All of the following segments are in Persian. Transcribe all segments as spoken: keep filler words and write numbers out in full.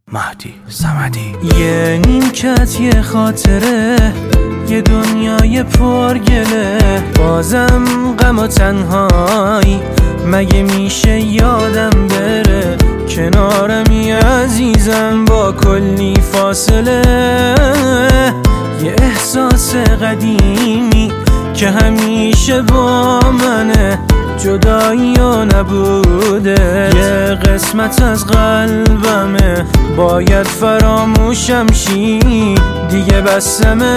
مهدی صمدی. یه نیمکت، یه خاطره، یه دنیای پرگله، بازم غم و تنهایی مگه میشه یادم بره؟ کنارمی عزیزم با کلی فاصله، یه احساس قدیمی که همیشه با منه، جدایی و نبوده، یه قسمت از قلبمه، باید فراموشم شی دیگه بسمه.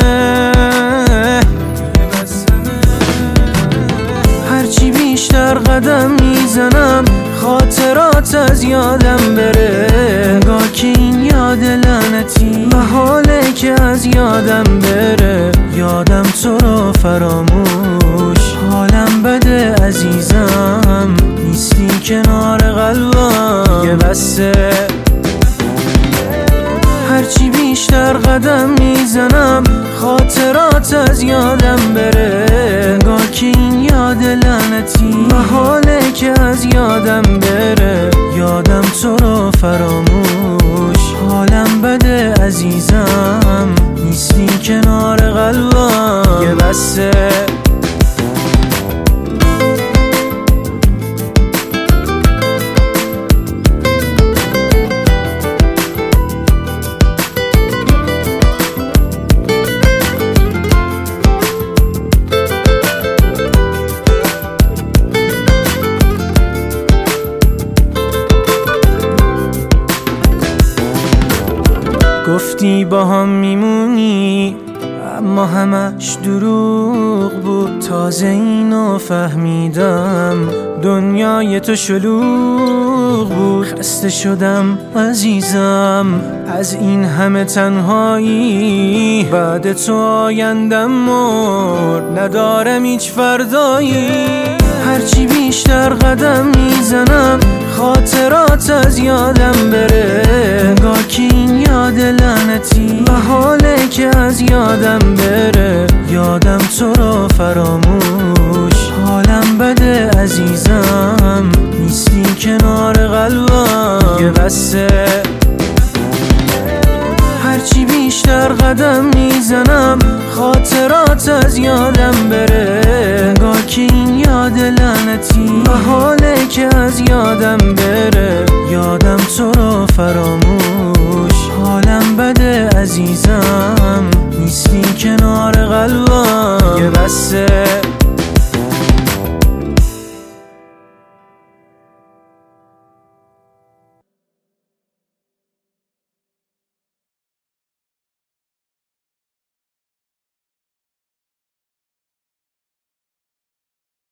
هرچی بیشتر قدم میزنم خاطرات از یادم بره، انگار که این یاد لعنتی محاله که از یادم بره. یادم تو رو فراموش، حالم بده عزیزم، نیستی کنار قلبم یه بسه. هرچی بیشتر قدم میزنم خاطرات از یادم بره، انگار که این یاد لعنتی محاله که از یادم بره. یادم تو رو فراموش، حالم بده عزیزم، نیستی کنار قلبم یه بسه. گفتی با هم میمونی اما همش دروغ بود، تازه اینو فهمیدم دنیای تو شلوغ بود. خسته شدم عزیزم از این همه تنهایی، بعد تو آیندم مرد، ندارم هیچ فردایی. هرچی بیشتر قدم میزنم خاطرات از یادم بره، انگار که این یاد لعنتی محاله که از یادم بره. یادم تو رو فراموش، حالم بده عزیزم، نیستی کنار قلبم یه بسه. هرچی بیشتر قدم میزنم خاطرات از یادم بره، انگار که این یاد لعنتی محاله که از یادم بره. یادم تو رو فراموش